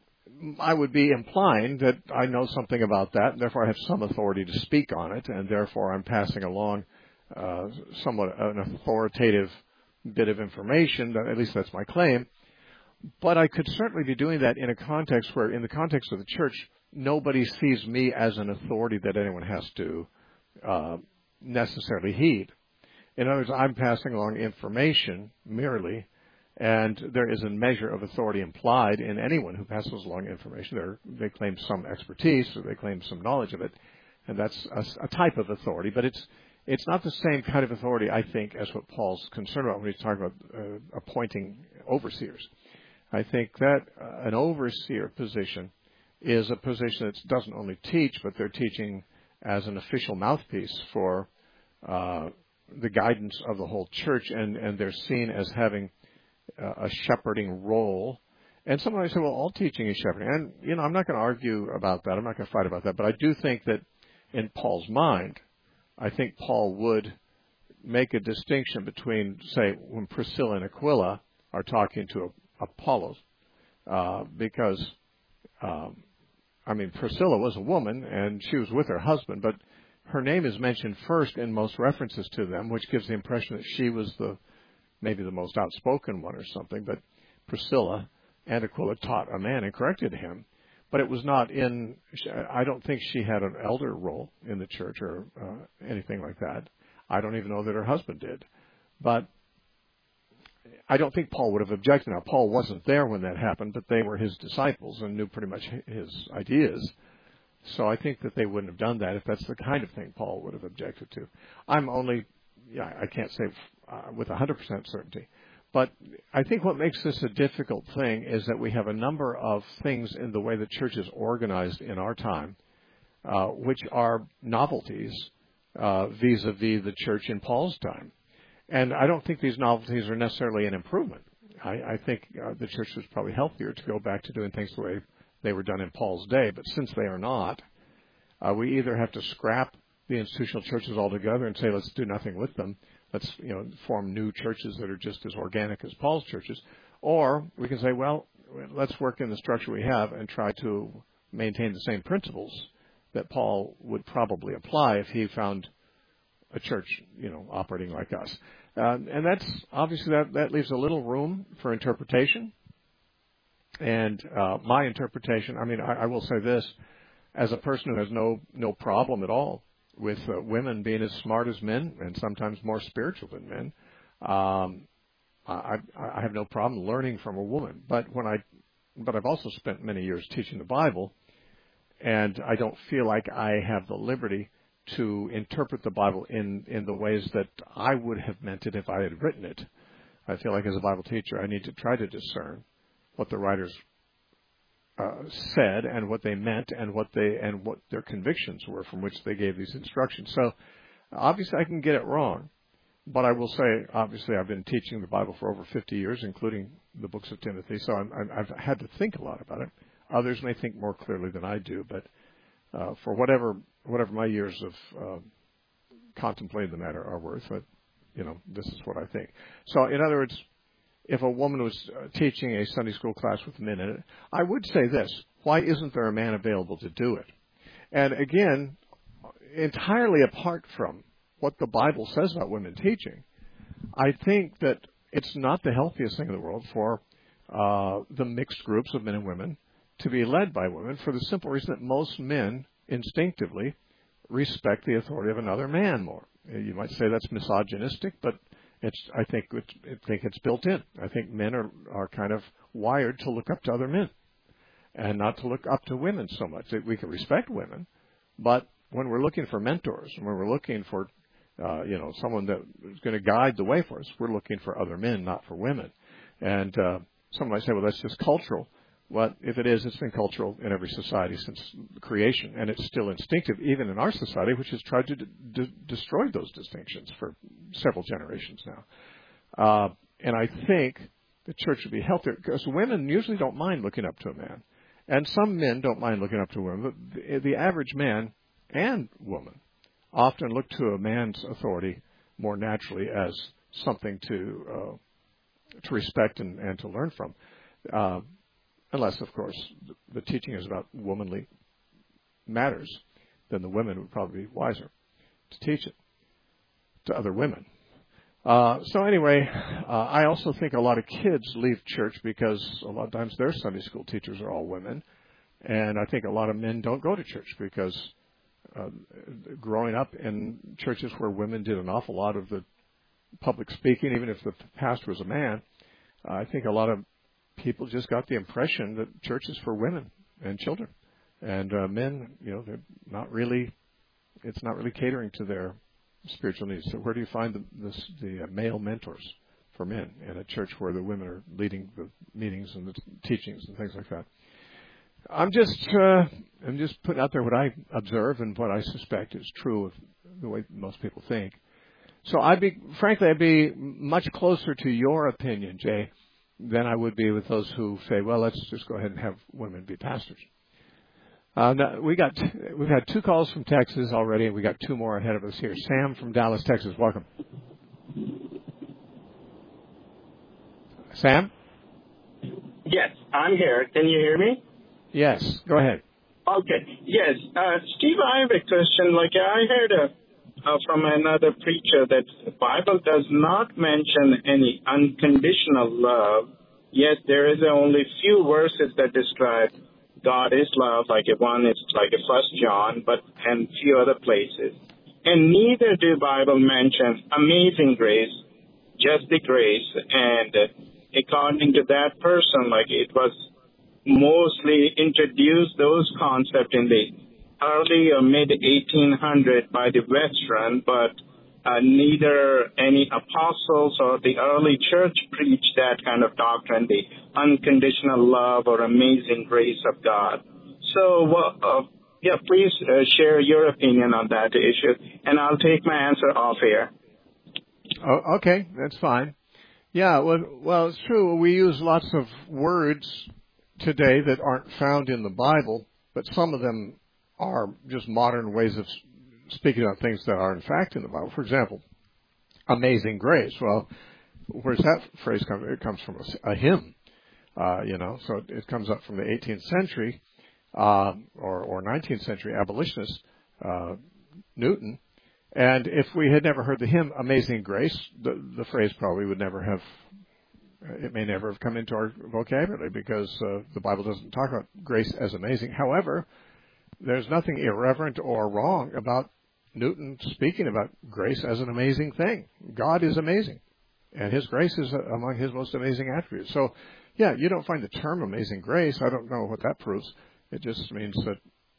I would be implying that I know something about that, and therefore I have some authority to speak on it, and therefore I'm passing along uh, somewhat an authoritative bit of information. At least that's my claim. But I could certainly be doing that in a context where, in the context of the church, nobody sees me as an authority that anyone has to uh, necessarily heed. In other words, I'm passing along information merely, And there is a measure of authority implied in anyone who passes along information. They're, they claim some expertise or they claim some knowledge of it, and that's a, a type of authority. But it's it's not the same kind of authority, I think, as what Paul's concerned about when he's talking about uh, appointing overseers. I think that uh, an overseer position is a position that doesn't only teach, but they're teaching as an official mouthpiece for uh, the guidance of the whole church, and, and they're seen as having uh, a shepherding role. And someone might say, well, all teaching is shepherding. And, you know, I'm not going to argue about that. I'm not going to fight about that. But I do think that in Paul's mind, I think Paul would make a distinction between, say, when Priscilla and Aquila are talking to Apollos, uh, because, um, I mean, Priscilla was a woman, and she was with her husband, but her name is mentioned first in most references to them, which gives the impression that she was the maybe the most outspoken one or something. But Priscilla and Aquila taught a man and corrected him, but it was not in, I don't think she had an elder role in the church or uh, anything like that. I don't even know that her husband did. But I don't think Paul would have objected. Now, Paul wasn't there when that happened, but they were his disciples and knew pretty much his ideas. So I think that they wouldn't have done that if that's the kind of thing Paul would have objected to. I'm only, yeah, I can't say uh, with one hundred percent certainty. But I think what makes this a difficult thing is that we have a number of things in the way the church is organized in our time, uh, which are novelties uh, vis-a-vis the church in Paul's time. And I don't think these novelties are necessarily an improvement. I, I think uh, the church was probably healthier to go back to doing things the way they were done in Paul's day. But since they are not, uh, we either have to scrap the institutional churches altogether and say, let's do nothing with them. Let's, you know, form new churches that are just as organic as Paul's churches. Or we can say, well, let's work in the structure we have and try to maintain the same principles that Paul would probably apply if he found a church, you know, operating like us. Uh, and that's obviously that, that leaves a little room for interpretation. And uh, my interpretation, I mean, I, I will say this, as a person who has no no problem at all with uh, women being as smart as men and sometimes more spiritual than men, um, I, I have no problem learning from a woman. But when I, but I've also spent many years teaching the Bible, and I don't feel like I have the liberty to interpret the Bible in, in the ways that I would have meant it if I had written it. I feel like as a Bible teacher, I need to try to discern what the writers uh, said and what they meant and what they and what their convictions were from which they gave these instructions. So obviously I can get it wrong, but I will say obviously I've been teaching the Bible for over fifty years, including the books of Timothy. So I'm, I'm, I've had to think a lot about it. Others may think more clearly than I do, but uh, for whatever whatever my years of uh, contemplating the matter are worth, but you know this is what I think. So in other words, if a woman was uh, teaching a Sunday school class with men in it, I would say this: why isn't there a man available to do it? And again, entirely apart from what the Bible says about women teaching, I think that it's not the healthiest thing in the world for uh, the mixed groups of men and women to be led by women, for the simple reason that most men instinctively respect the authority of another man more. You might say that's misogynistic, but it's, I think it's, I think it's built in. I think men are, are kind of wired to look up to other men and not to look up to women so much. We can respect women, but when we're looking for mentors, when we're looking for, uh, you know, someone that is going to guide the way for us, we're looking for other men, not for women. And uh, someone might say, well, that's just cultural. Well, if it is, it's been cultural in every society since creation, and it's still instinctive even in our society, which has tried to d- d- destroy those distinctions for several generations now. Uh, and I think the church should be healthier, because women usually don't mind looking up to a man, and some men don't mind looking up to a woman, but the, the average man and woman often look to a man's authority more naturally as something to uh, to respect and, and to learn from. Uh, Unless, of course, the teaching is about womanly matters, then the women would probably be wiser to teach it to other women. Uh, so anyway, uh, I also think a lot of kids leave church because a lot of times their Sunday school teachers are all women. And I think a lot of men don't go to church because uh, growing up in churches where women did an awful lot of the public speaking, even if the pastor was a man, I think a lot of people just got the impression that church is for women and children, and uh, men, you know, they're not really. It's not really catering to their spiritual needs. So where do you find the the, the uh, male mentors for men in a church where the women are leading the meetings and the teachings and things like that? I'm just uh, I'm just putting out there what I observe and what I suspect is true of the way most people think. So I'd be, frankly, I'd be much closer to your opinion, Jay, than I would be with those who say, well, let's just go ahead and have women be pastors. Uh, now, we got we've had two calls from Texas already, and we got two more ahead of us here. Sam from Dallas, Texas, welcome. Sam? Yes, I'm here. Can you hear me? Yes, go ahead. Okay. Yes, uh, Steve, I have a question. Like I heard a, uh, from another preacher that the Bible does not mention any unconditional love. Yet there is only few verses that describe God is love, like one is like a First John, but and few other places. And neither do Bible mention amazing grace, just the grace. And uh, according to that person, like it was mostly introduced those concepts in the early or mid eighteen hundreds by the Western, but uh, neither any apostles or the early church preached that kind of doctrine, the unconditional love or amazing grace of God. So, uh, yeah, please uh, share your opinion on that issue, and I'll take my answer off here. Oh, okay, that's fine. Yeah, well, well, it's true. We use lots of words today that aren't found in the Bible, but some of them are just modern ways of speaking about things that are in fact in the Bible. For example, amazing grace. Well, where's that phrase come? It comes from a, a hymn, uh, you know. So it, it comes up from the eighteenth century uh, or, or nineteenth century abolitionist uh, Newton. And if we had never heard the hymn "Amazing Grace," the, the phrase probably would never have. It may never have come into our vocabulary because uh, the Bible doesn't talk about grace as amazing. However, there's nothing irreverent or wrong about Newton speaking about grace as an amazing thing. God is amazing, and His grace is among His most amazing attributes. So, yeah, you don't find the term amazing grace. I don't know what that proves. It just means that,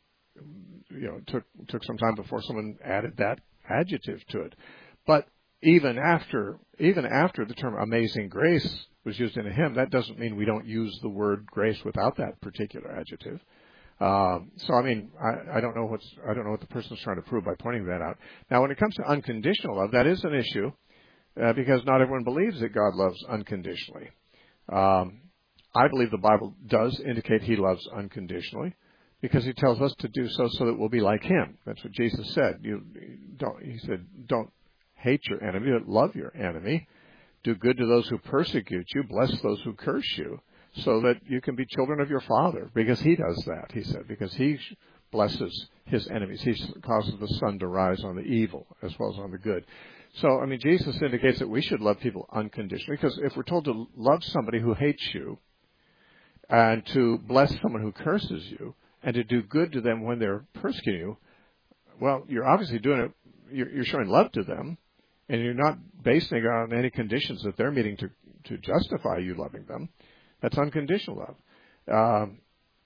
you know, it took, took some time before someone added that adjective to it. But even after, even after the term amazing grace was used in a hymn, that doesn't mean we don't use the word grace without that particular adjective. Um, so I mean, I, I don't know what's I don't know what the person's trying to prove by pointing that out. Now, when it comes to unconditional love, that is an issue uh, because not everyone believes that God loves unconditionally. Um, I believe the Bible does indicate He loves unconditionally because He tells us to do so so that we'll be like Him. That's what Jesus said. You don't. He said, "Don't hate your enemy, but love your enemy. Do good to those who persecute you. Bless those who curse you." So that you can be children of your Father, because He does that, He said, because He blesses His enemies. He causes the sun to rise on the evil as well as on the good. So, I mean, Jesus indicates that we should love people unconditionally, because if we're told to love somebody who hates you and to bless someone who curses you and to do good to them when they're persecuting you, well, you're obviously doing it, you're, you're showing love to them, and you're not basing it on any conditions that they're meeting to, to justify you loving them. That's unconditional love. Um,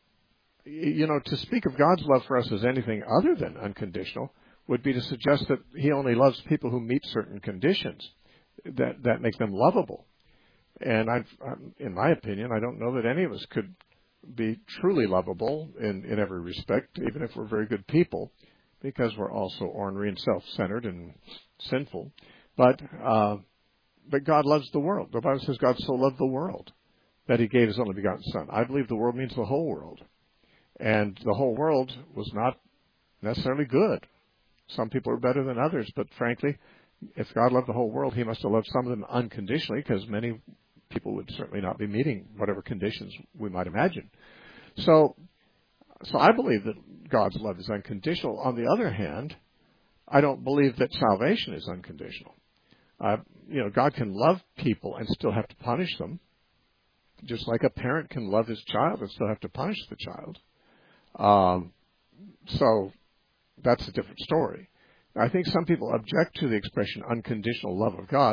you know, to speak of God's love for us as anything other than unconditional would be to suggest that He only loves people who meet certain conditions that that make them lovable. And I've, in my opinion, I don't know that any of us could be truly lovable in, in every respect, even if we're very good people, because we're also ornery and self-centered and sinful. But uh, but God loves the world. The Bible says God so loved the world that He gave His only begotten Son. I believe the world means the whole world. And the whole world was not necessarily good. Some people are better than others, but frankly, if God loved the whole world, He must have loved some of them unconditionally, because many people would certainly not be meeting whatever conditions we might imagine. So, so I believe that God's love is unconditional. On the other hand, I don't believe that salvation is unconditional. Uh, you know, God can love people and still have to punish them, just like a parent can love his child and still have to punish the child. Um, so that's a different story. I think some people object to the expression unconditional love of God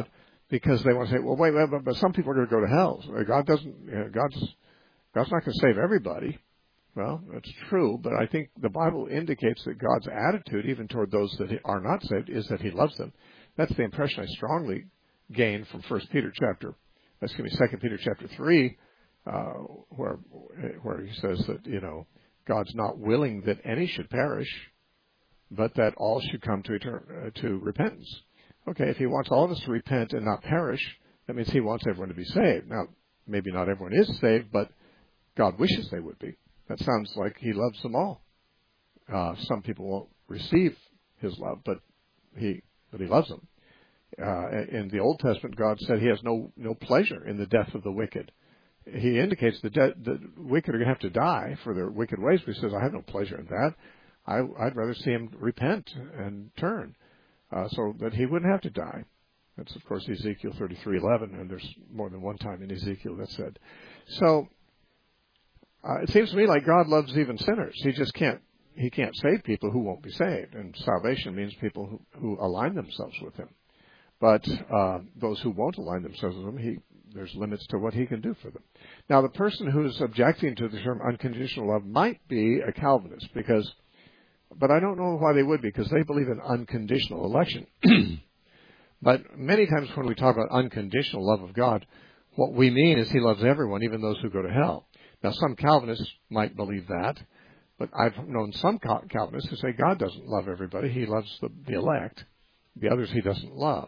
because they want to say, well, wait, wait, but, but some people are going to go to hell. So God doesn't, you know, God's, God's not going to save everybody. Well, that's true, but I think the Bible indicates that God's attitude, even toward those that are not saved, is that He loves them. That's the impression I strongly gained from First Peter chapter, excuse me, Second Peter chapter three, uh, where where he says that, you know, God's not willing that any should perish, but that all should come to etern- uh, to repentance. Okay, if He wants all of us to repent and not perish, that means He wants everyone to be saved. Now, maybe not everyone is saved, but God wishes they would be. That sounds like He loves them all. Uh, some people won't receive His love, but He but He loves them. Uh, in the Old Testament, God said He has no no pleasure in the death of the wicked. He indicates the, de- the wicked are going to have to die for their wicked ways, but He says, I have no pleasure in that. I, I'd rather see them repent and turn, uh, so that He wouldn't have to die. That's, of course, Ezekiel thirty-three eleven, and there's more than one time in Ezekiel that's said. So, Uh, it seems to me like God loves even sinners. He just can't, He can't save people who won't be saved. And salvation means people who, who align themselves with Him. But uh, those who won't align themselves with Him, he, there's limits to what He can do for them. Now, the person who's objecting to the term unconditional love might be a Calvinist, because, but I don't know why they would be, because they believe in unconditional election. But many times when we talk about unconditional love of God, what we mean is He loves everyone, even those who go to hell. Now, some Calvinists might believe that, but I've known some Calvinists who say God doesn't love everybody. He loves the, the elect. The others He doesn't love.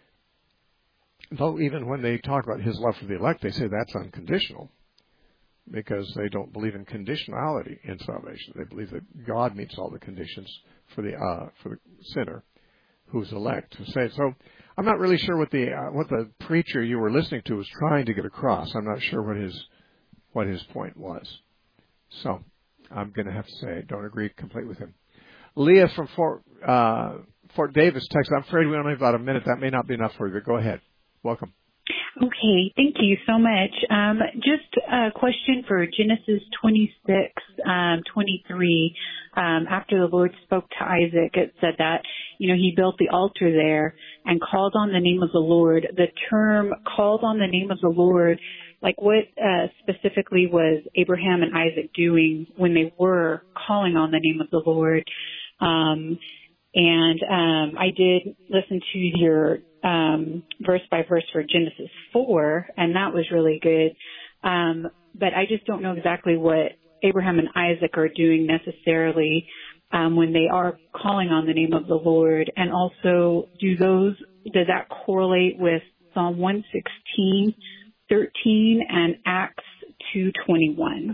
Though even when they talk about His love for the elect, they say that's unconditional, because they don't believe in conditionality in salvation. They believe that God meets all the conditions for the uh, for the sinner who's elect. So I'm not really sure what the uh, what the preacher you were listening to was trying to get across. I'm not sure what his what his point was. So I'm going to have to say I don't agree completely with him. Leah from Fort, uh, Fort Davis, Texas. I'm afraid we only have about a minute. That may not be enough for you, but go ahead. Welcome. Okay, thank you so much. Um, just a question for Genesis twenty-six, um, twenty-three. Um, after the Lord spoke to Isaac, it said that, you know, He built the altar there and called on the name of the Lord. The term called on the name of the Lord, like what uh, specifically was Abraham and Isaac doing when they were calling on the name of the Lord? Um, and um, I did listen to your um, verse by verse for Genesis four, and that was really good. Um, but I just don't know exactly what Abraham and Isaac are doing necessarily um, when they are calling on the name of the Lord. And also, do those does that correlate with Psalm one sixteen, thirteen, and Acts two twenty-one?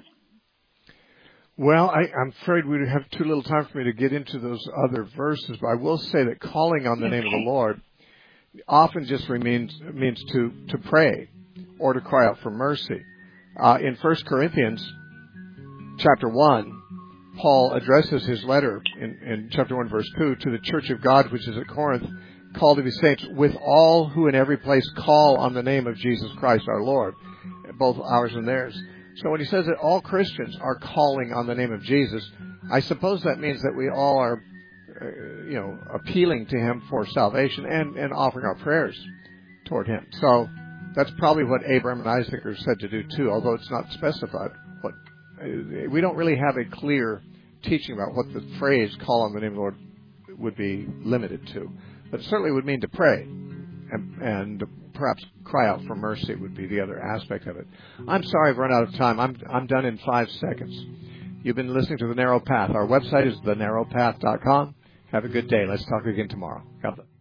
Well, I, I'm afraid we have too little time for me to get into those other verses, but I will say that calling on the okay. name of the Lord often just means means to, to pray or to cry out for mercy. Uh, in First Corinthians chapter one, Paul addresses his letter in, in chapter one, verse two, to the church of God which is at Corinth, called to be saints, with all who in every place call on the name of Jesus Christ our Lord, both ours and theirs. So when he says that all Christians are calling on the name of Jesus, I suppose that means that we all are, uh, you know, appealing to Him for salvation and, and offering our prayers toward Him. So that's probably what Abraham and Isaac are said to do too, although it's not specified. What uh, we don't really have a clear teaching about what the phrase "call on the name of the Lord" would be limited to, but it certainly would mean to pray and, and perhaps cry out for mercy would be the other aspect of it. I'm sorry I've run out of time. I'm I'm done in five seconds. You've been listening to The Narrow Path. Our website is the narrow path dot com. Have a good day. Let's talk again tomorrow. God bless.